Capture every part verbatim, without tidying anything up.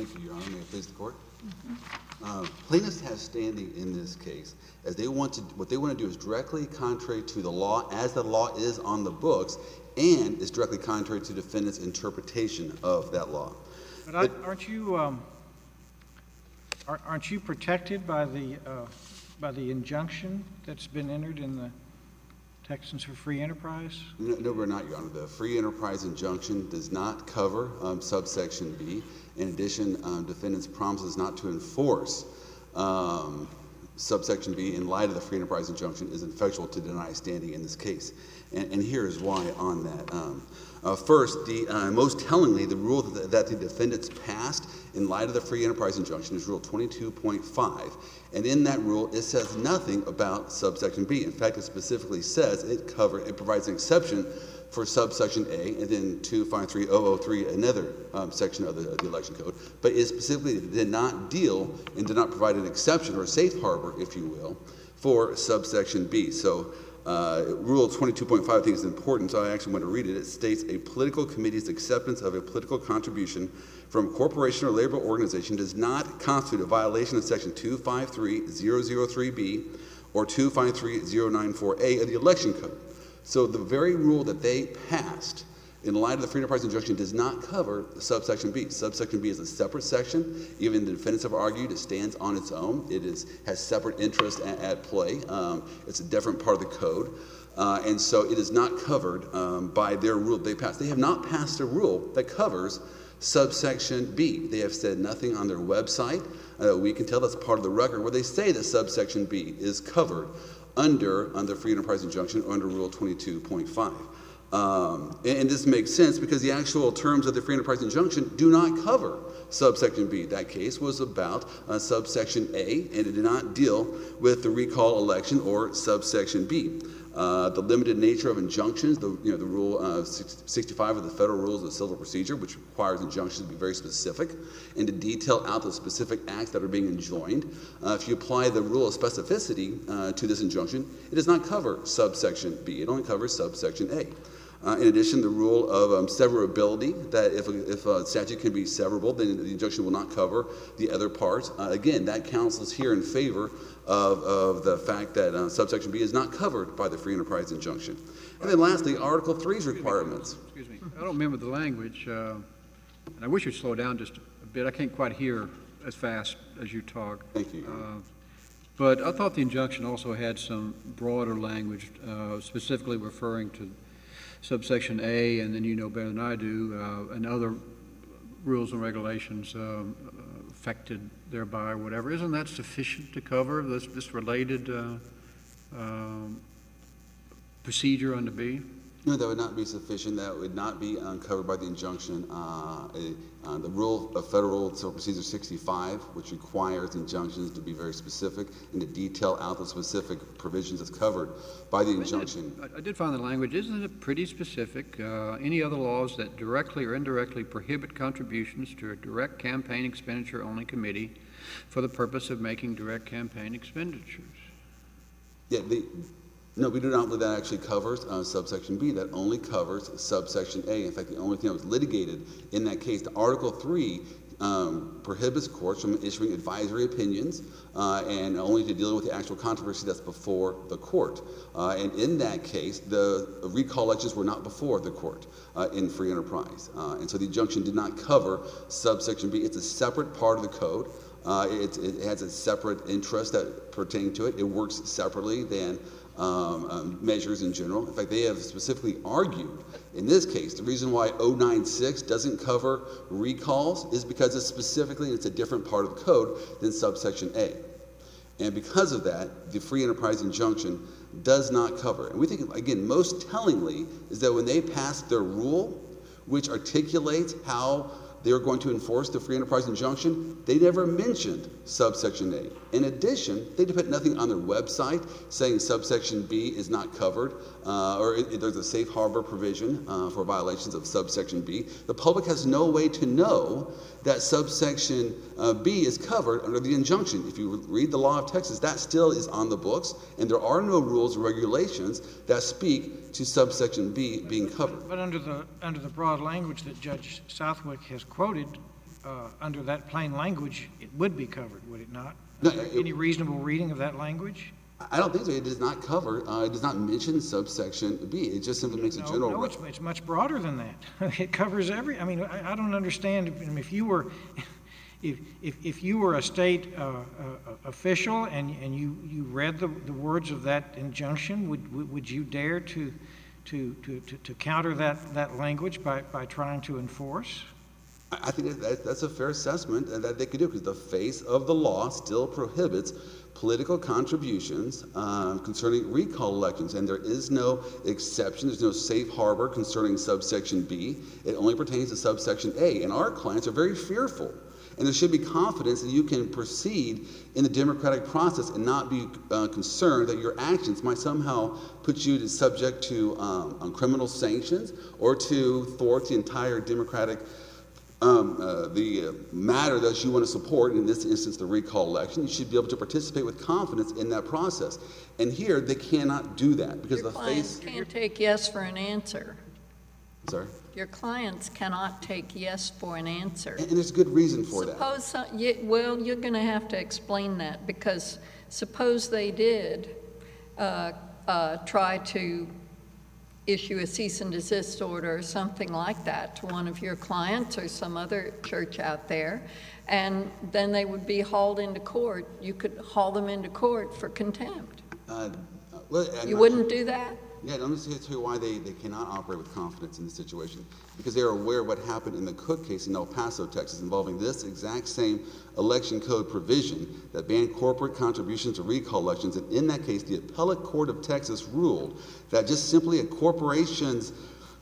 Thank you, Your Honor. May it please the court? Mm-hmm. uh, plaintiffs have standing in this case as they want to, what they want to do is directly contrary to the law as the law is on the books, and is directly contrary to defendant's interpretation of that law. But, but aren't you um, aren't you protected by the uh, by the injunction that's been entered in the Texans for Free Enterprise? No, no, we're not, Your Honor. The Free Enterprise injunction does not cover um, subsection B. In addition, um, defendants promises not to enforce um, subsection B in light of the Free Enterprise injunction is effectual to deny standing in this case. And, and here is why on that. Um, uh, first, the, uh, most tellingly, the rule that the, that the defendants passed in light of the Free Enterprise injunction is Rule twenty-two point five. And in that rule, it says nothing about subsection B. In fact, it specifically says it cover, it provides an exception for subsection A, and then two five three thousand three, another um, section of the, of the election code. But it specifically did not deal and did not provide an exception or a safe harbor, if you will, for subsection B. So uh, Rule twenty-two point five I think is important, so I actually want to read it. It states, a political committee's acceptance of a political contribution from a corporation or labor organization does not constitute a violation of Section two five three thousand three B or two five three thousand ninety-four A of the election code. So the very rule that they passed in light of the Free Enterprise injunction does not cover subsection B. Subsection B is a separate section. Even the defendants have argued it stands on its own. It is, has separate interests at, at play. Um, it's a different part of the code. Uh, and so it is not covered um, by their rule they passed. They have not passed a rule that covers subsection B. They have said nothing on their website. Uh, we can tell that's part of the record where they say that subsection B is covered under, under Free Enterprise injunction or under Rule twenty-two point five. Um, and, and this makes sense because the actual terms of the Free Enterprise injunction do not cover subsection B. That case was about uh, subsection A, and it did not deal with the recall election or subsection B. Uh, the limited nature of injunctions, the, you know, the Rule uh, sixty-five of the Federal Rules of Civil Procedure, which requires injunctions to be very specific and to detail out the specific acts that are being enjoined. Uh, if you apply the rule of specificity uh, to this injunction, it does not cover subsection B. It only covers subsection A. Uh, in addition, the rule of um, severability, that if a, if a statute can be severable, then the injunction will not cover the other parts. Uh, again, that counsels here in favor of, of the fact that uh, subsection B is not covered by the Free Enterprise injunction. And then lastly, Article three's requirements. Excuse me. I don't remember the language, uh, and I wish you'd slow down just a bit. I can't quite hear as fast as you talk. Thank you. Uh, but I thought the injunction also had some broader language, uh, specifically referring to subsection A, and then you know better than I do, uh, and other rules and regulations um, uh, affected thereby or whatever. Isn't that sufficient to cover this, this related uh, um, procedure under B? No, that would not be sufficient. That would not be um, covered by the injunction. Uh, uh, the rule of Federal Civil Procedure sixty-five, which requires injunctions to be very specific and to detail out the specific provisions that's covered by the injunction. I, I did find the language, isn't it pretty specific? Uh, any other laws that directly or indirectly prohibit contributions to a direct campaign expenditure only committee for the purpose of making direct campaign expenditures? Yeah, the, no, we do not believe that actually covers uh, subsection B. That only covers subsection A. In fact, the only thing that was litigated in that case, the Article three um, prohibits courts from issuing advisory opinions uh, and only to deal with the actual controversy that's before the court. Uh, and in that case, the recall elections were not before the court uh, in Free Enterprise. Uh, and so the injunction did not cover subsection B. It's a separate part of the code. Uh, it, it has a separate interest that pertain to it. It works separately than Um, um, measures in general. In fact, they have specifically argued in this case the reason why oh nine six doesn't cover recalls is because it's specifically it's a different part of the code than subsection A. And because of that, the Free Enterprise injunction does not cover it. And we think, again, most tellingly is that when they passed their rule, which articulates how they were going to enforce the Free Enterprise injunction, they never mentioned subsection A. In addition, they put nothing on their website saying subsection B is not covered, uh, or it, it, there's a safe harbor provision uh, for violations of subsection B. The public has no way to know that subsection uh, B is covered under the injunction. If you read the law of Texas, that still is on the books, and there are no rules or regulations that speak to subsection B being covered. But, but under the under the broad language that Judge Southwick has quoted, uh, under that plain language, it would be covered, would it not? No, Is there it- any reasonable reading of that language? I don't think so. It does not cover, uh, it does not mention subsection B. It just simply makes a No, general. no, re- it's, it's much broader than that. It covers every, I mean, I, I don't understand, if, if you were, if, if, if you were a state uh, uh, official and, and you, you read the, the words of that injunction, would, would would you dare to, to, to, to, to counter that, that language by, by trying to enforce? I I think that- that, that's a fair assessment and that they could do, because the face of the law still prohibits political contributions uh, concerning recall elections, and there is no exception. There's no safe harbor concerning subsection B. It only pertains to subsection A, and our clients are very fearful. And there should be confidence that you can proceed in the democratic process and not be uh, concerned that your actions might somehow put you to subject to um, on criminal sanctions or to thwart the entire democratic Um, uh, the uh, matter that you want to support, in this instance the recall election. You should be able to participate with confidence in that process. And here they cannot do that because Your the clients face. can't take yes for an answer. Sorry, Your clients cannot take yes for an answer. and, and there's good reason for that. Suppose, some- ye- well, you're going to have to explain that, because suppose they did uh, uh, try to issue a cease and desist order or something like that to one of your clients or some other church out there, and then they would be hauled into court. You could haul them into court for contempt. Uh, well, and You I- wouldn't do that? Yeah, let me tell you why they, they cannot operate with confidence in this situation. Because they are aware of what happened in the Cook case in El Paso, Texas, involving this exact same election code provision that banned corporate contributions to recall elections. And in that case, the appellate court of Texas ruled that just simply a corporation's,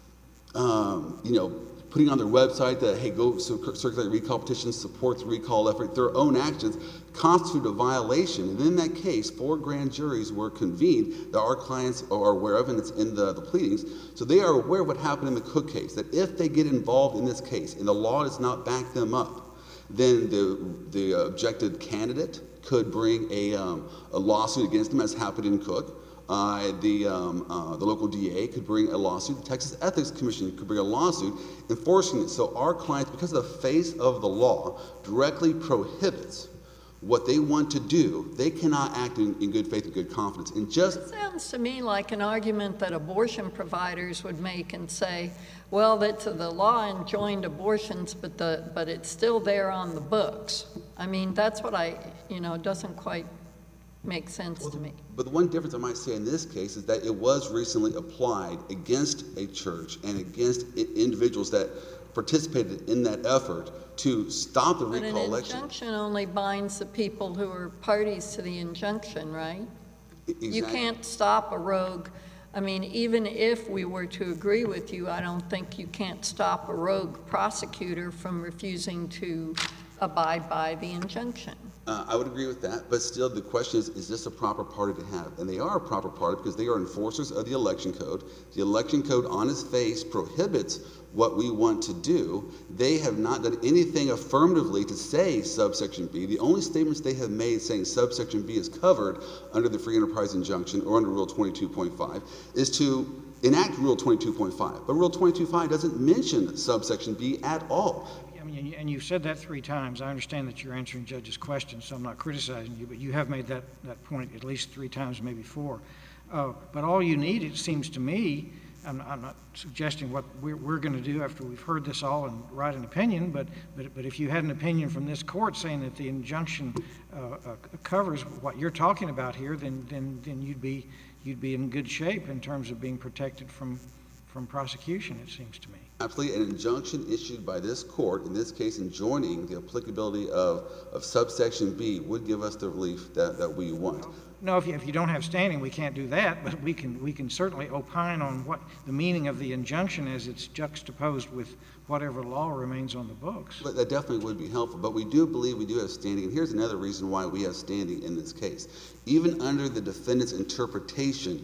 um, you know, putting on their website that, hey, go cir- circulate recall petitions, support the recall effort, their own actions constitute a violation. And in that case, four grand juries were convened that our clients are aware of, and it's in the, the pleadings. So they are aware of what happened in the Cook case, that if they get involved in this case and the law does not back them up, then the, the objected candidate could bring a, um, a lawsuit against them, as happened in Cook. Uh, the, um, uh, the local D A could bring a lawsuit. The Texas Ethics Commission could bring a lawsuit enforcing it. So our clients, because of the face of the law, directly prohibits what they want to do. They cannot act in, in good faith and good confidence. And just It sounds to me like an argument that abortion providers would make and say, well, that's the law enjoined abortions, but the but it's still there on the books. I mean, that's what I, you know, it doesn't quite make sense to me. But the one difference I might say in this case is that it was recently applied against a church and against I- individuals that participated in that effort to stop the But recall an election. injunction only binds the people who are parties to the injunction, right? E- You exactly. can't stop a rogue. I mean, even if we were to agree with you, I don't think you can't stop a rogue prosecutor from refusing to abide by the injunction. Uh, I would agree with that, but still the question is, is this a proper party to have? And they are a proper party because they are enforcers of the election code. The election code on its face prohibits what we want to do. They have not done anything affirmatively to say subsection B. The only statements they have made saying subsection B is covered under the free enterprise injunction or under Rule twenty-two point five is to enact Rule twenty-two point five. But Rule twenty-two point five doesn't mention subsection B at all. I mean, and you've said that three times. I understand that you're answering Judge's question, so I'm not criticizing you, but you have made that, that point at least three times, maybe four. Uh, but all you need, it seems to me, I'm, I'm not suggesting what we're, we're going to do after we've heard this all and write an opinion, but, but, but if you had an opinion from this court saying that the injunction uh, uh, covers what you're talking about here, then, then, then you'd be, you'd be in good shape in terms of being protected from, from prosecution, it seems to me. Absolutely, an injunction issued by this court, in this case enjoining the applicability of, of subsection B, would give us the relief that, that we want. No, if you, if you don't have standing, we can't do that, but we can, we can certainly opine on what the meaning of the injunction as it's juxtaposed with whatever law remains on the books. But that definitely would be helpful. But we do believe we do have standing, and here's another reason why we have standing in this case. Even under the defendant's interpretation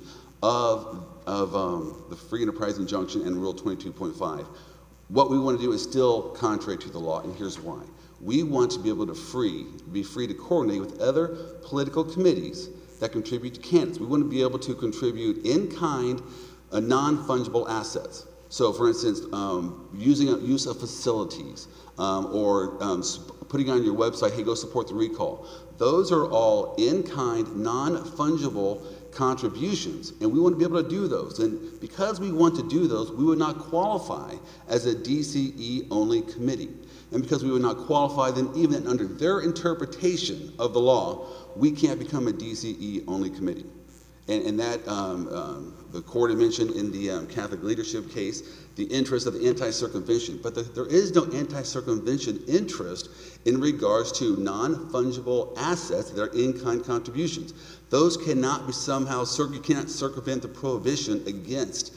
of, of um, the free enterprise injunction and Rule twenty-two point five, what we want to do is still contrary to the law, and here's why. We want to be able to free, be free to coordinate with other political committees that contribute to candidates. We want to be able to contribute in kind uh, non-fungible assets. So, for instance, um, using use of facilities um, or um, putting on your website, hey, go support the recall. Those are all in-kind, non-fungible contributions, and we want to be able to do those. And because we want to do those, we would not qualify as a D C E-only committee. And because we would not qualify, then even under their interpretation of the law, we can't become a D C E-only committee. And, and that, um, um, the court had mentioned in the um, Catholic leadership case, the interest of the anti-circumvention. But the, there is no anti-circumvention interest in regards to non-fungible assets that are in-kind contributions. Those cannot be somehow, you cannot circumvent the prohibition against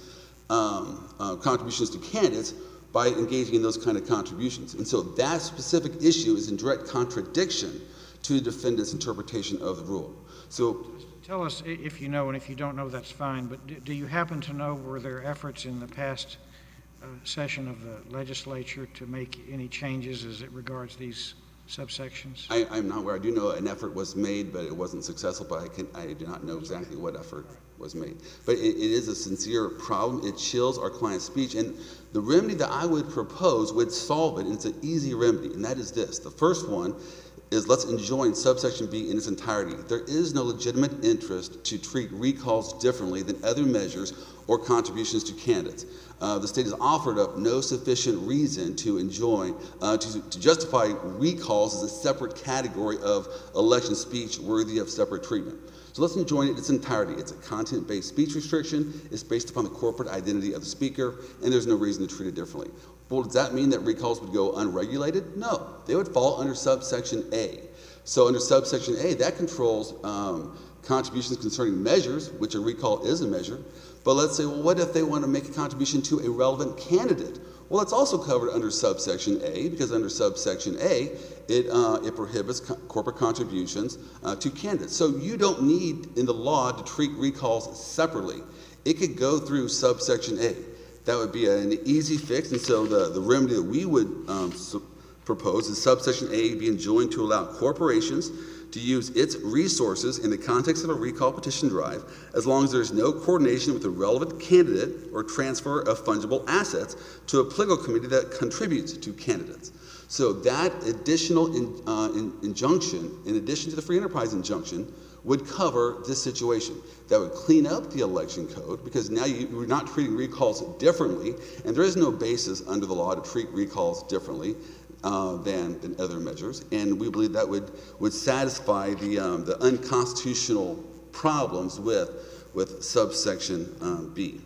um, uh, contributions to candidates by engaging in those kind of contributions. And so that specific issue is in direct contradiction to the defendant's interpretation of the rule. So, tell us if you know, and if you don't know, that's fine, but do, do you happen to know, were there efforts in the past uh, session of the legislature to make any changes as it regards these subsections? I, I'm not aware. I do know an effort was made, but it wasn't successful, but I, can, I do not know exactly what effort was made. But it, it is a sincere problem. It chills our client's speech, and the remedy that I would propose would solve it, and it's an easy remedy, and that is this. The first one is let's enjoin subsection B in its entirety. There is no legitimate interest to treat recalls differently than other measures or contributions to candidates. Uh, the state has offered up no sufficient reason to enjoin, uh, to, to justify recalls as a separate category of election speech worthy of separate treatment. So let's enjoin it in its entirety. It's a content-based speech restriction. It's based upon the corporate identity of the speaker, and there's no reason to treat it differently. Well, does that mean that recalls would go unregulated? No, they would fall under subsection A. So under subsection A, that controls um, contributions concerning measures, which a recall is a measure. But let's say, well, what if they want to make a contribution to a relevant candidate? Well, it's also covered under subsection A, because under subsection A, it, uh, it prohibits co- corporate contributions uh, to candidates. So you don't need in the law to treat recalls separately. It could go through subsection A. That would be an easy fix, and so the, the remedy that we would um, su- propose is subsection A be enjoined to allow corporations to use its resources in the context of a recall petition drive as long as there is no coordination with the relevant candidate or transfer of fungible assets to a political committee that contributes to candidates. So that additional in, uh, in, injunction, in addition to the free enterprise injunction, would cover this situation. That would clean up the election code because now you, you're not treating recalls differently, and there is no basis under the law to treat recalls differently uh, than, than other measures. And we believe that would, would satisfy the, um, the unconstitutional problems with, with subsection um, B.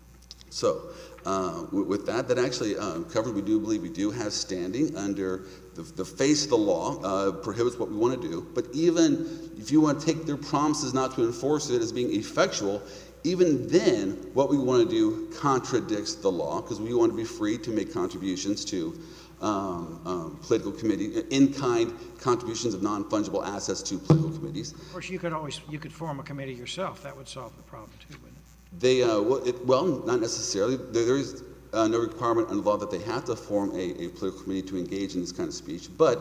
So uh, with that, that actually um, covered, we do believe we do have standing under the, the face of the law, uh, prohibits what we want to do. But even if you want to take their promises not to enforce it as being effectual, even then what we want to do contradicts the law because we want to be free to make contributions to um, um, political committee, in-kind contributions of non-fungible assets to political committees. Of course, you could always, you could form a committee yourself. That would solve the problem too, wouldn't it? They, uh, well, it, well, not necessarily. There, there is uh, no requirement under law that they have to form a, a political committee to engage in this kind of speech. But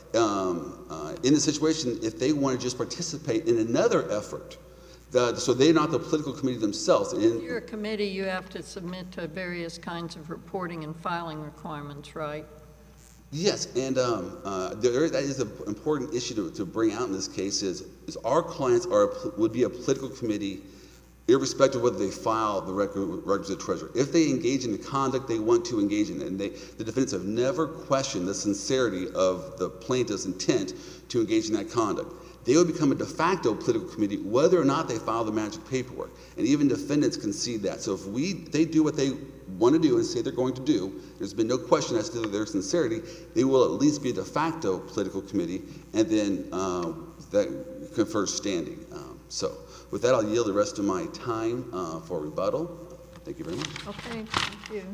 um, uh, in the situation, if they want to just participate in another effort, the, so they're not the political committee themselves. If you're a committee, you have to submit to various kinds of reporting and filing requirements, right? Yes, and um, uh, there, that is an important issue to, to bring out in this case is, is our clients are would be a political committee irrespective of whether they file the requisite treasure. If they engage in the conduct they want to engage in, and they, the defendants have never questioned the sincerity of the plaintiff's intent to engage in that conduct, they would become a de facto political committee whether or not they file the magic paperwork. And even defendants concede that. So if we they do what they want to do and say they're going to do, there's been no question as to their sincerity, they will at least be a de facto political committee, and then uh, that confers standing. Um, so with that, I'll yield the rest of my time uh, for rebuttal. Thank you very much. Okay, thank you.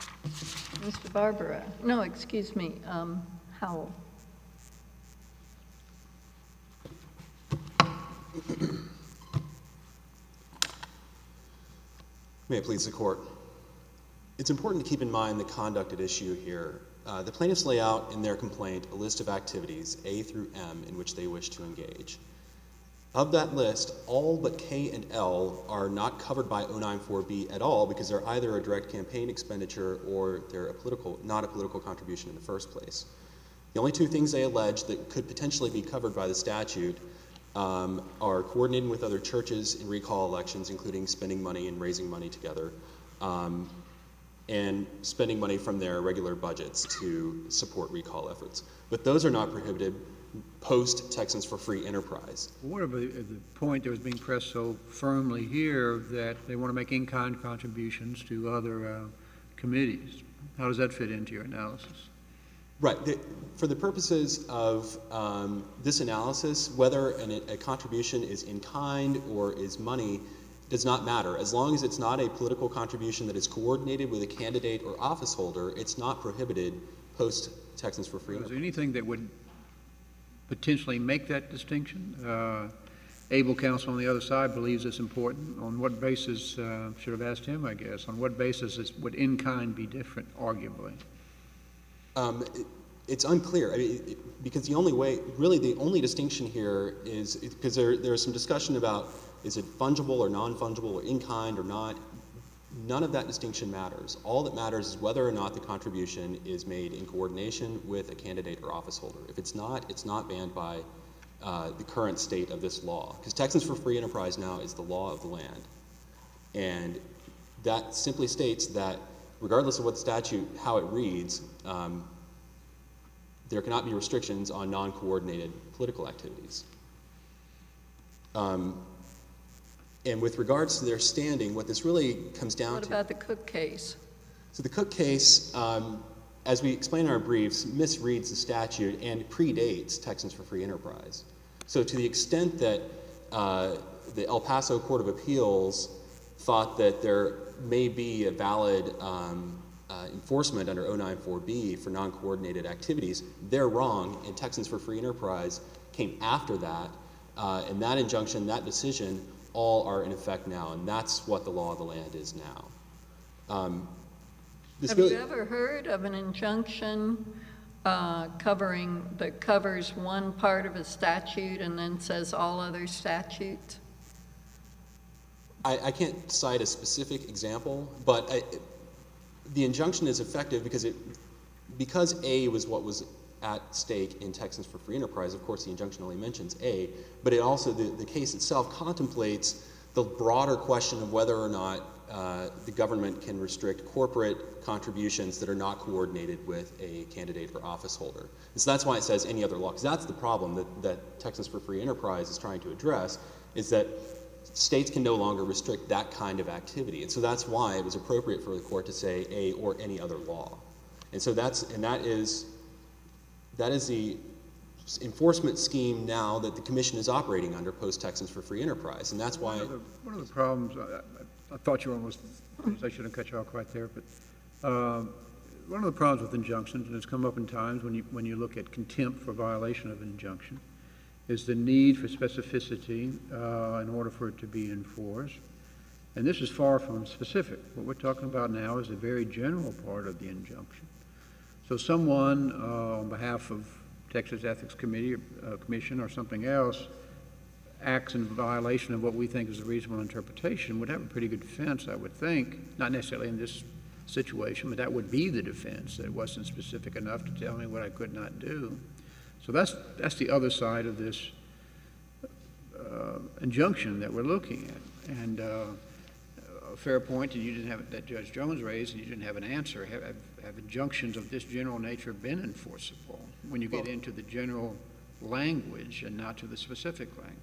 Mister Barbara, no, excuse me, um, Howell. May it please the court. It's important to keep in mind the conduct at issue here. Uh, the plaintiffs lay out in their complaint a list of activities, A through M, in which they wish to engage. Of that list, all but K and L are not covered by oh nine four B at all because they're either a direct campaign expenditure or they're a political, not a political contribution in the first place. The only two things they allege that could potentially be covered by the statute um, are coordinating with other churches in recall elections, including spending money and raising money together, um, and spending money from their regular budgets to support recall efforts. But those are not prohibited post Texans for Free Enterprise. What about the, the point that was being pressed so firmly here that they want to make in-kind contributions to other uh, committees? How does that fit into your analysis? Right. The, for the purposes of um, this analysis, whether an, a contribution is in kind or is money does not matter. As long as it's not a political contribution that is coordinated with a candidate or office holder, it's not prohibited post Texans for Free Enterprise. Is there anything that would potentially make that distinction? Uh, able counsel on the other side believes it's important. On what basis, uh, should have asked him, I guess, on what basis is, would in-kind be different, arguably? Um, it, it's unclear. I mean, it, because the only way, really the only distinction here is, because there, there is some discussion about is it fungible or non-fungible or in-kind or not. None of that distinction matters. All that matters is whether or not the contribution is made in coordination with a candidate or office holder. If it's not, it's not banned by uh, the current state of this law. Because Texans for Free Enterprise now is the law of the land. And that simply states that regardless of what statute, how it reads, um, there cannot be restrictions on non-coordinated political activities. Um, And with regards to their standing, what this really comes down What to... about the Cook case? So the Cook case, um, as we explain in our briefs, misreads the statute and predates Texans for Free Enterprise. So to the extent that uh, the El Paso Court of Appeals thought that there may be a valid um, uh, enforcement under oh nine four B for non-coordinated activities, they're wrong, and Texans for Free Enterprise came after that, uh, and that injunction, that decision, all are in effect now, and that's what the law of the land is now. Um, this Have really, you ever heard of an injunction uh, covering, that covers one part of a statute and then says all other statutes? I, I can't cite a specific example, but I, the injunction is effective because it, because A was what was at stake in Texans for Free Enterprise. Of course, the injunction only mentions A, but it also, the, the case itself contemplates the broader question of whether or not uh, the government can restrict corporate contributions that are not coordinated with a candidate or office holder. And so that's why it says any other law, because that's the problem that, that Texans for Free Enterprise is trying to address, is that states can no longer restrict that kind of activity. And so that's why it was appropriate for the court to say A or any other law. And so that's, and that is, That is the enforcement scheme now that the Commission is operating under post-Texans for Free Enterprise, and that's why... One of the, one of the problems, I, I, I thought you were almost, I shouldn't cut you off quite there, but um, one of the problems with injunctions, and it's come up in times when you, when you look at contempt for violation of an injunction, is the need for specificity uh, in order for it to be enforced. And this is far from specific. What we're talking about now is a very general part of the injunction. So someone uh, on behalf of Texas Ethics Committee or uh, Commission or something else acts in violation of what we think is a reasonable interpretation would have a pretty good defense, I would think. Not necessarily in this situation, but that would be the defense, that it wasn't specific enough to tell me what I could not do. So that's, that's the other side of this uh, injunction that we're looking at. And uh, a fair point, and you didn't have, that Judge Jones raised, and you didn't have an answer. Have, have, have injunctions of this general nature been enforceable when you get well, into the general language and not to the specific language?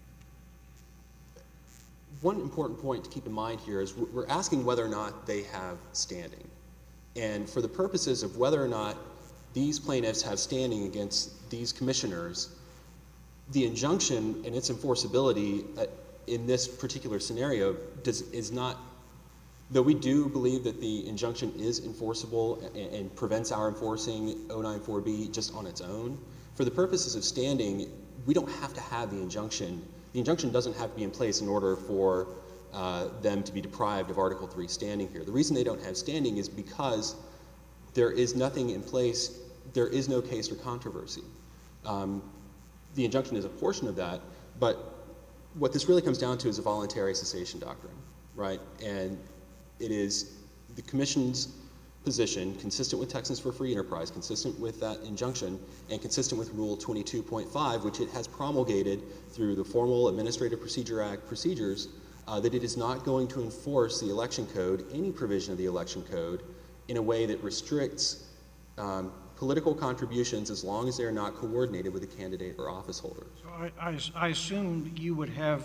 One important point to keep in mind here is we're asking whether or not they have standing. And for the purposes of whether or not these plaintiffs have standing against these commissioners, the injunction and its enforceability uh, in this particular scenario does, is not, though we do believe that the injunction is enforceable and, and prevents our enforcing oh nine four B just on its own, for the purposes of standing, we don't have to have the injunction. The injunction doesn't have to be in place in order for uh, them to be deprived of Article three standing here. The reason they don't have standing is because there is nothing in place, there is no case or controversy. Um, the injunction is a portion of that, but what this really comes down to is a voluntary cessation doctrine, right? And it is the Commission's position, consistent with Texans for Free Enterprise, consistent with that injunction, and consistent with Rule twenty-two point five, which it has promulgated through the formal Administrative Procedure Act procedures, uh, that it is not going to enforce the election code, any provision of the election code, in a way that restricts um, political contributions as long as they are not coordinated with a candidate or office holder. So I, I, I assume you would have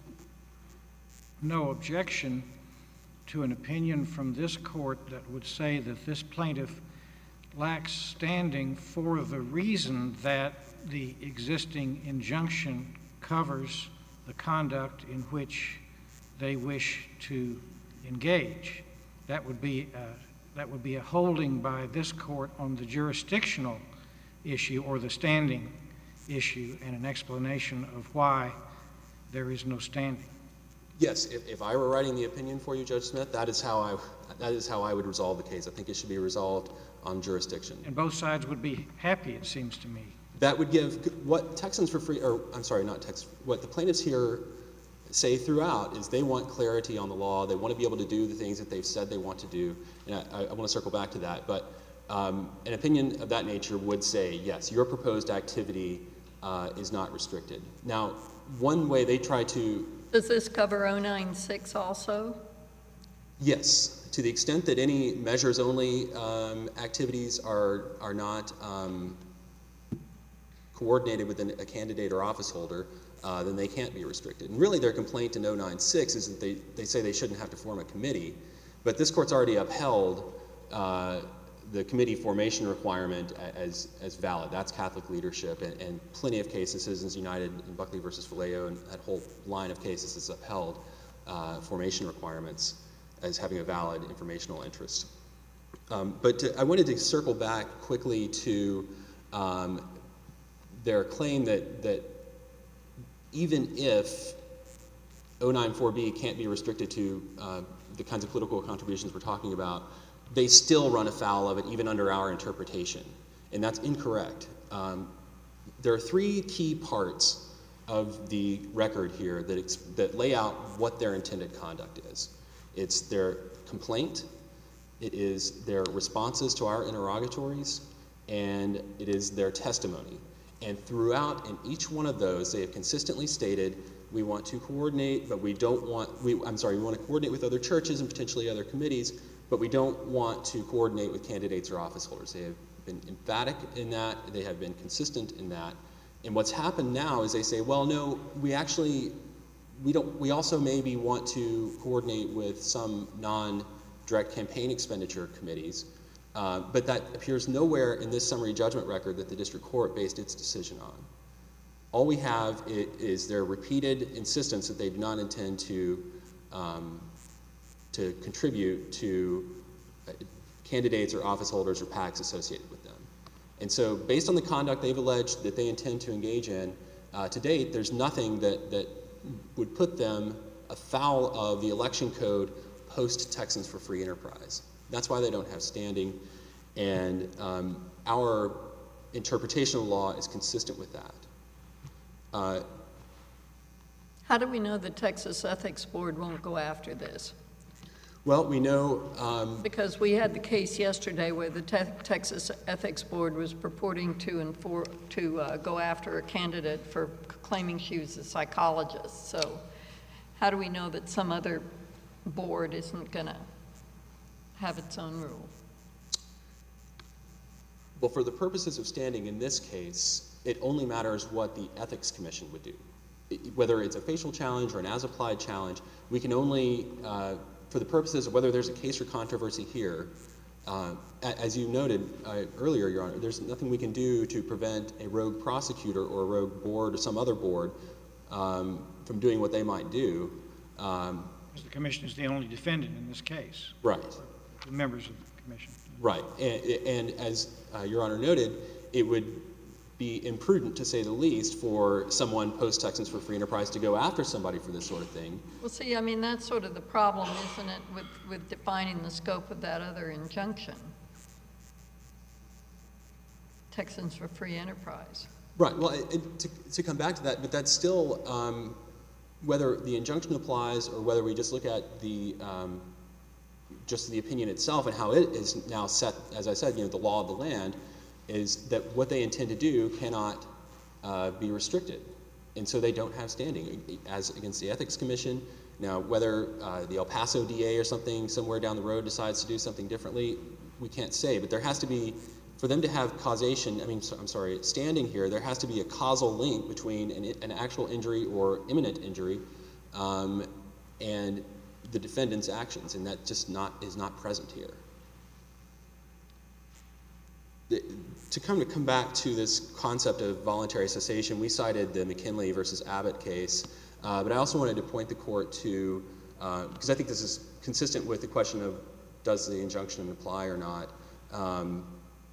no objection to an opinion from this court that would say that this plaintiff lacks standing for the reason that the existing injunction covers the conduct in which they wish to engage. That would be uh, that would be a holding by this court on the jurisdictional issue or the standing issue, and an explanation of why there is no standing. Yes, if, if I were writing the opinion for you, Judge Smith, that is how I that is how I would resolve the case. I think it should be resolved on jurisdiction. And both sides would be happy, it seems to me. That would give what Texans for Free, or I'm sorry, not Texans, what the plaintiffs here say throughout is they want clarity on the law. They want to be able to do the things that they've said they want to do. And I, I want to circle back to that. But um, an opinion of that nature would say, yes, your proposed activity uh, is not restricted. Now, one way they try to... Does this cover oh nine six also? Yes, to the extent that any measures-only um, activities are, are not um, coordinated with an, a candidate or office holder, uh, then they can't be restricted. And really their complaint in oh nine six is that they, they say they shouldn't have to form a committee, but this court's already upheld uh, the committee formation requirement as, as valid. That's Catholic leadership, and, and plenty of cases, Citizens United and Buckley versus Vallejo, and that whole line of cases has upheld uh, formation requirements as having a valid informational interest. Um, but to, I wanted to circle back quickly to um, their claim that, that even if oh nine four B can't be restricted to uh, the kinds of political contributions we're talking about, they still run afoul of it even under our interpretation, and that's incorrect. Um, there are three key parts of the record here that, ex that lay out what their intended conduct is. It's their complaint, it is their responses to our interrogatories, and it is their testimony. And throughout, in each one of those, they have consistently stated, we want to coordinate, but we don't want, we, I'm sorry, we want to coordinate with other churches and potentially other committees, but we don't want to coordinate with candidates or office holders. They have been emphatic in that, they have been consistent in that. And what's happened now is they say, well, no, we actually, we don't, we also maybe want to coordinate with some non-direct campaign expenditure committees, uh, but that appears nowhere in this summary judgment record that the district court based its decision on. All we have is their repeated insistence that they do not intend to um, to contribute to candidates or office holders or PACs associated with them. And so based on the conduct they've alleged that they intend to engage in, uh, to date, there's nothing that, that would put them afoul of the election code post-Texans for Free Enterprise. That's why they don't have standing, and um, our interpretation of the law is consistent with that. Uh, How do we know the Texas Ethics Board won't go after this? Well, we know... Um, because we had the case yesterday where the te Texas Ethics Board was purporting to, infor to uh, go after a candidate for claiming she was a psychologist. So how do we know that some other board isn't going to have its own rule? Well, for the purposes of standing in this case, it only matters what the Ethics Commission would do. It, whether it's a facial challenge or an as-applied challenge, we can only... Uh, for the purposes of whether there's a case or controversy here, uh, as you noted uh, earlier, Your Honor, there's nothing we can do to prevent a rogue prosecutor or a rogue board or some other board um, from doing what they might do. Um, the Commission is the only defendant in this case. Right. The members of the Commission. Right. And, and as uh, Your Honor noted, it would be imprudent, to say the least, for someone post-Texans for Free Enterprise to go after somebody for this sort of thing. Well, see, I mean, that's sort of the problem, isn't it, with, with defining the scope of that other injunction? Texans for Free Enterprise. Right. Well, it, it, to, to come back to that, but that's still, um, whether the injunction applies or whether we just look at the um, just the opinion itself and how it is now set, as I said, you know, the law of the land, is that what they intend to do cannot uh, be restricted. And so they don't have standing as against the Ethics Commission. Now, whether uh, the El Paso D A or something somewhere down the road decides to do something differently, we can't say. But there has to be, for them to have causation, I mean, so, I'm sorry, standing here, there has to be a causal link between an, an actual injury or imminent injury um, and the defendant's actions, and that just not is not present here. The, to come to come back to this concept of voluntary cessation, we cited the McKinley versus Abbott case, uh, but I also wanted to point the court to, uh, because I think this is consistent with the question of does the injunction apply or not. Um,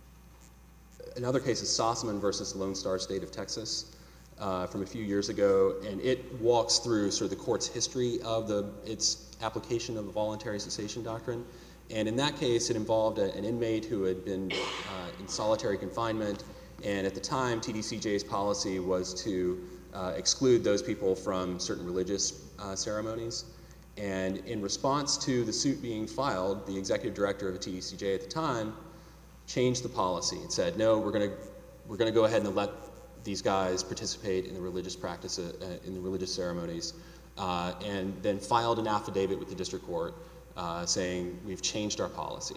another case is Sossaman versus Lone Star State of Texas uh, from a few years ago, and it walks through sort of the court's history of the its application of the voluntary cessation doctrine. And in that case, it involved a, an inmate who had been uh, in solitary confinement, and at the time, T D C J's policy was to uh, exclude those people from certain religious uh, ceremonies. And in response to the suit being filed, the executive director of the T D C J at the time changed the policy and said, no, we're going to we're going to go ahead and let these guys participate in the religious practice, uh, in the religious ceremonies, uh, and then filed an affidavit with the district court uh, saying we've changed our policy.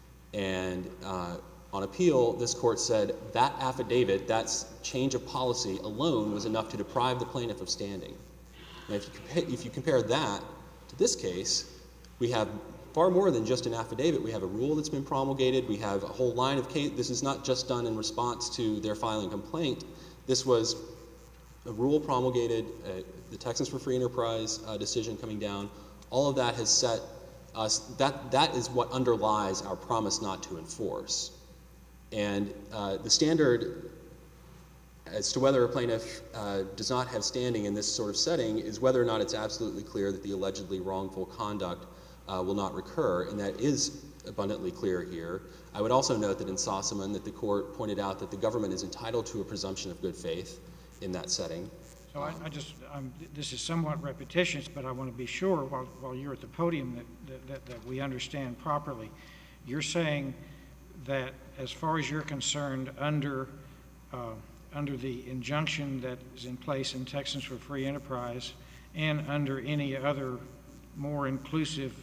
And uh, on appeal, this court said that affidavit, that change of policy alone was enough to deprive the plaintiff of standing. Now, if you compare, if you compare that to this case, we have far more than just an affidavit. We have a rule that's been promulgated. We have a whole line of case. This is not just done in response to their filing complaint. This was a rule promulgated, uh, the Texans for Free Enterprise uh, decision coming down. All of that has set us, that, that is what underlies our promise not to enforce. And uh, the standard as to whether a plaintiff uh, does not have standing in this sort of setting is whether or not it's absolutely clear that the allegedly wrongful conduct uh, will not recur, and that is abundantly clear here. I would also note that in Sossaman that the court pointed out that the government is entitled to a presumption of good faith in that setting. So I, I just, I'm, this is somewhat repetitious, but I want to be sure while, while you're at the podium that, that, that we understand properly. You're saying that as far as you're concerned, under uh, under the injunction that is in place in Texans for Free Enterprise and under any other more inclusive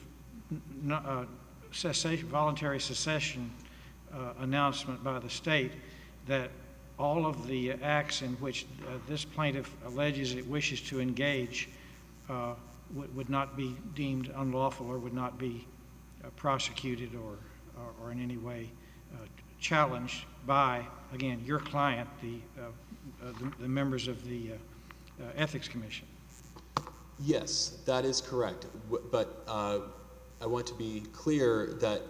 uh, cessation, voluntary secession uh, announcement by the state, that all of the acts in which uh, this plaintiff alleges it wishes to engage uh, would, would not be deemed unlawful or would not be uh, prosecuted or, or, or in any way uh, challenged by, again, your client, the, uh, uh, the, the members of the uh, uh, Ethics Commission. Yes, that is correct. W- but uh, I want to be clear that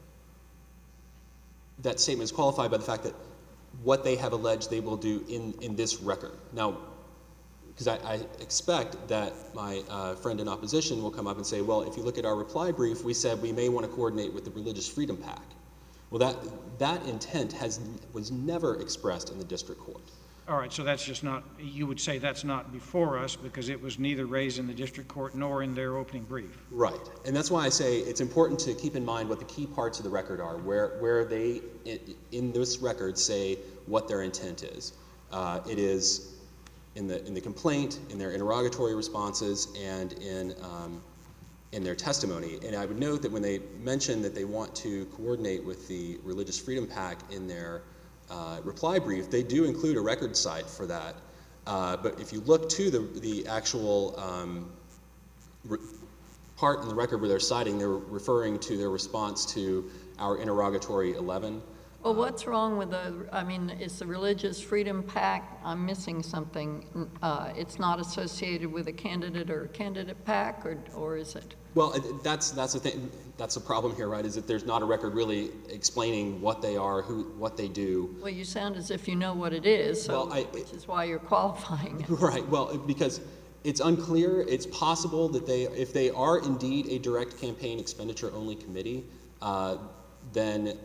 that statement is qualified by the fact that what they have alleged they will do in, in this record. Now, because I, I expect that my uh, friend in opposition will come up and say, well, if you look at our reply brief, we said we may want to coordinate with the Religious Freedom PAC. Well, that, that intent has, was never expressed in the district court. All right, so that's just not, you would say that's not before us because it was neither raised in the district court nor in their opening brief. Right, and that's why I say it's important to keep in mind what the key parts of the record are, where, where they, in, in this record, say what their intent is. Uh, it is in the, in the complaint, in their interrogatory responses, and in um, in their testimony. And I would note that when they mention that they want to coordinate with the Religious Freedom PAC in their uh, reply brief, they do include a record site for that. Uh, but if you look to the, the actual um, re- part in the record where they're citing, they're referring to their response to our interrogatory eleven. Well, what's wrong with the, I mean, is the Religious Freedom PAC, I'm missing something, uh, it's not associated with a candidate or a candidate PAC, or, or is it? Well, that's, that's the thing, that's the problem here, right, is that there's not a record really explaining what they are, who, what they do. Well, you sound as if you know what it is, so, well, I, which is why you're qualifying it. Right, well, because it's unclear, it's possible that they, if they are indeed a direct campaign expenditure only committee, uh, then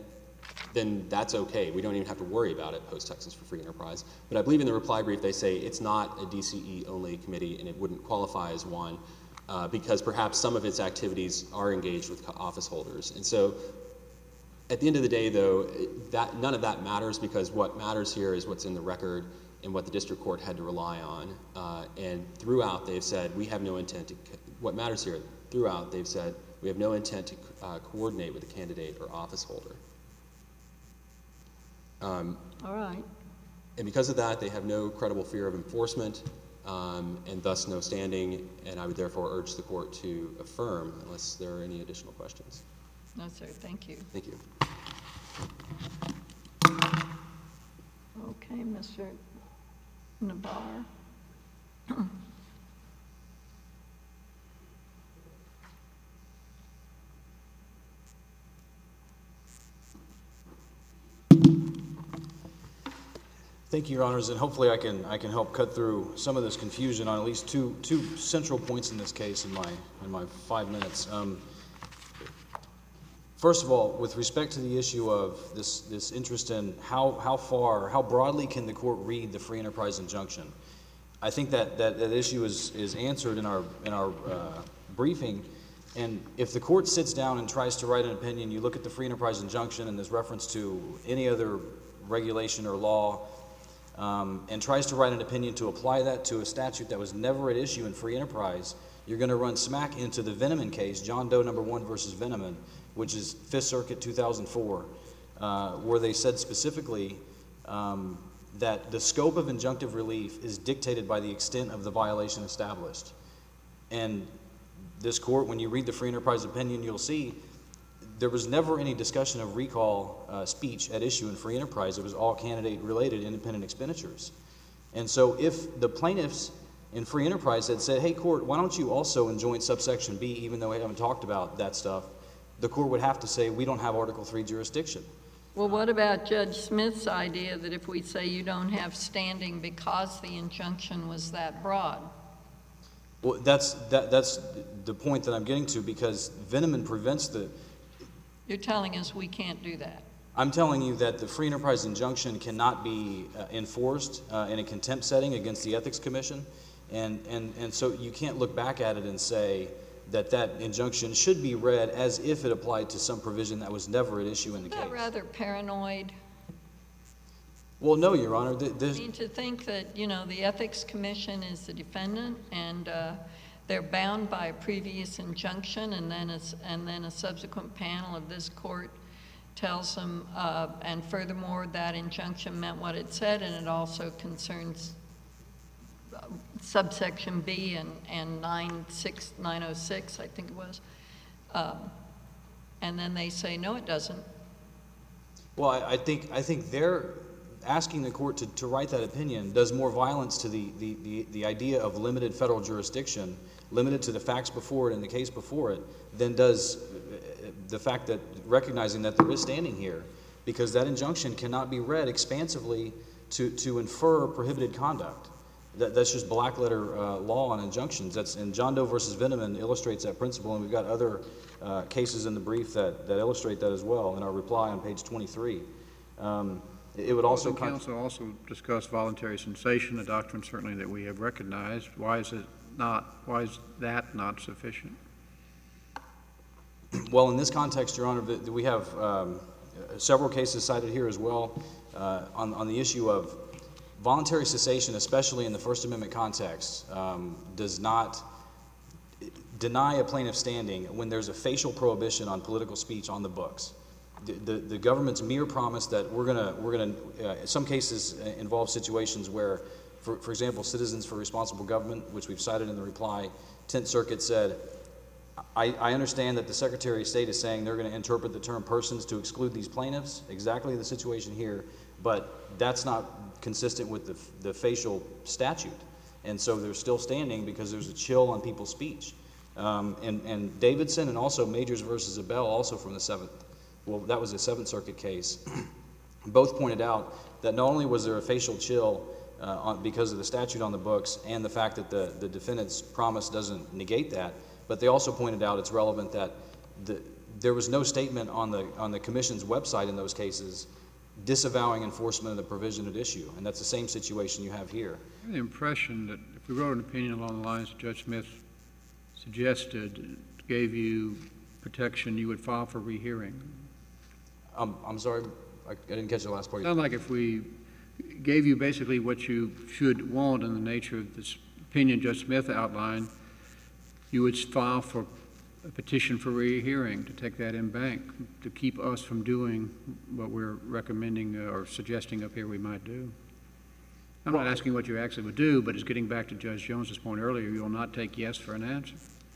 then that's okay. We don't even have to worry about it post-Texans for Free Enterprise. But I believe in the reply brief they say it's not a D C E-only committee and it wouldn't qualify as one uh, because perhaps some of its activities are engaged with office holders. And so at the end of the day, though, that, none of that matters because what matters here is what's in the record and what the district court had to rely on. Uh, and throughout, they've said, we have no intent to, what matters here, throughout, they've said, we have no intent to uh, coordinate with a candidate or office holder. Um, All right. and because of that, they have no credible fear of enforcement um, and thus no standing, and I would therefore urge the court to affirm unless there are any additional questions. No, sir. Thank you. Thank you. Okay, Mister Nabar. Thank you, Your Honors, and hopefully I can I can help cut through some of this confusion on at least two two central points in this case in my in my five minutes. Um, first of all, with respect to the issue of this this interest in how how far how broadly can the court read the free enterprise injunction, I think that that, that issue is is answered in our in our uh, briefing. And if the court sits down and tries to write an opinion, you look at the free enterprise injunction and there's reference to any other regulation or law. Um, and tries to write an opinion to apply that to a statute that was never at issue in free enterprise, you're going to run smack into the Veneman case, John Doe number one versus Veneman, which is Fifth Circuit two thousand four, uh, where they said specifically um, that the scope of injunctive relief is dictated by the extent of the violation established. And this court, when you read the free enterprise opinion, you'll see there was never any discussion of recall uh, speech at issue in free enterprise. It was all candidate-related independent expenditures. And so if the plaintiffs in free enterprise had said, hey, court, why don't you also enjoin subsection B, even though we haven't talked about that stuff, the court would have to say, we don't have Article three jurisdiction. Well, what about Judge Smith's idea that if we say you don't have standing because the injunction was that broad? Well, that's, that, that's the point that I'm getting to, because Veneman prevents the... You're telling us we can't do that. I'm telling you that the free enterprise injunction cannot be uh, enforced uh, in a contempt setting against the Ethics Commission. And, and, and so you can't look back at it and say that that injunction should be read as if it applied to some provision that was never at issue in the case. Isn't that rather paranoid? Well, no, Your Honor. Th I mean, to think that, you know, the Ethics Commission is the defendant and uh, they're bound by a previous injunction, and then a, and then a subsequent panel of this court tells them, uh, and furthermore, that injunction meant what it said, and it also concerns uh, subsection B and, and nine oh six, I think it was. Um, and then they say, no, it doesn't. Well, I, I think I think they're asking the court to, to write that opinion does more violence to the, the, the, the idea of limited federal jurisdiction, limited to the facts before it and the case before it, than does the fact that recognizing that there is standing here, because that injunction cannot be read expansively to, to infer prohibited conduct. That, that's just black letter uh, law on injunctions. That's, and John Doe versus Veneman illustrates that principle, and we've got other uh, cases in the brief that, that illustrate that as well in our reply on page twenty-three. Um, it would also... The counsel also discussed voluntary cessation, a doctrine certainly that we have recognized. Why is it not, why is that not sufficient? Well, in this context, Your Honor, we have um, several cases cited here as well uh, on, on the issue of voluntary cessation, especially in the First Amendment context, um, does not deny a plaintiff standing when there's a facial prohibition on political speech on the books. The, the, the government's mere promise that we're going to, we're going to, uh, some cases involve situations where, for, for example, Citizens for Responsible Government, which we've cited in the reply, Tenth Circuit said, I, I understand that the Secretary of State is saying they're going to interpret the term persons to exclude these plaintiffs, exactly the situation here, but that's not consistent with the, the facial statute. And so they're still standing because there's a chill on people's speech. Um, and, and Davidson and also Majors versus Abell, also from the Seventh, well, that was a Seventh Circuit case, both pointed out that not only was there a facial chill uh, on, because of the statute on the books and the fact that the, the defendant's promise doesn't negate that, but they also pointed out it's relevant that the, there was no statement on the, on the commission's website in those cases disavowing enforcement of the provision at issue, and that's the same situation you have here. I have the impression that if we wrote an opinion along the lines that Judge Smith suggested, gave you protection, you would file for rehearing. Um, I'm sorry, I, I didn't catch the last part. Sound like if we gave you basically what you should want in the nature of this opinion Judge Smith outlined, you would file for a petition for rehearing to take that in bank, to keep us from doing what we're recommending uh, or suggesting up here we might do. I'm not asking what you actually would do, but it's getting back to Judge Jones's point earlier, you will not take yes for an answer.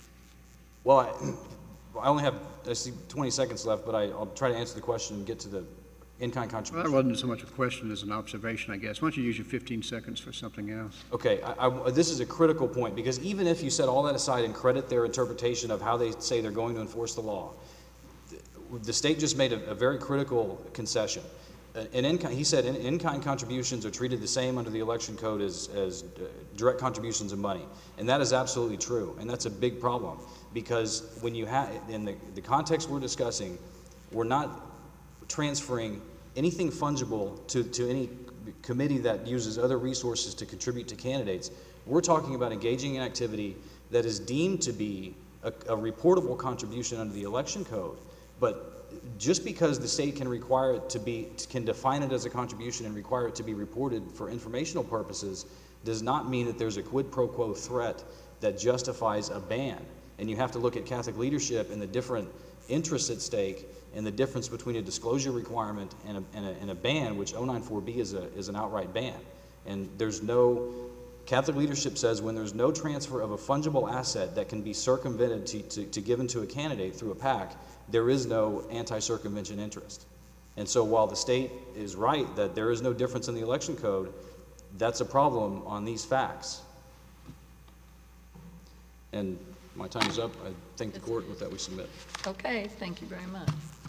Well, I, I only have, I see twenty seconds left, but I, I'll try to answer the question and get to the in-kind Well, contribution. that wasn't so much a question as an observation, I guess. Why don't you use your fifteen seconds for something else? Okay, I, I, this is a critical point, because even if you set all that aside and credit their interpretation of how they say they're going to enforce the law, the, the state just made a, a very critical concession. An in-kind, he said in, in-kind contributions are treated the same under the election code as, as uh, direct contributions of money, and that is absolutely true, and that's a big problem, because when you have, in the, the context we're discussing, we're not transferring anything fungible to, to any committee that uses other resources to contribute to candidates. We're talking about engaging in activity that is deemed to be a, a reportable contribution under the election code, but just because the state can require it to be, can define it as a contribution and require it to be reported for informational purposes, does not mean that there's a quid pro quo threat that justifies a ban. And you have to look at Catholic leadership and the different interests at stake and the difference between a disclosure requirement and a, and a, and a ban, which oh nine four B is, a, is an outright ban. And there's no, Catholic leadership says when there's no transfer of a fungible asset that can be circumvented to, to, to given to a candidate through a PAC, there is no anti-circumvention interest. And so while the state is right that there is no difference in the election code, that's a problem on these facts. And my time is up. I thank the court. With that, we submit. Okay, thank you very much.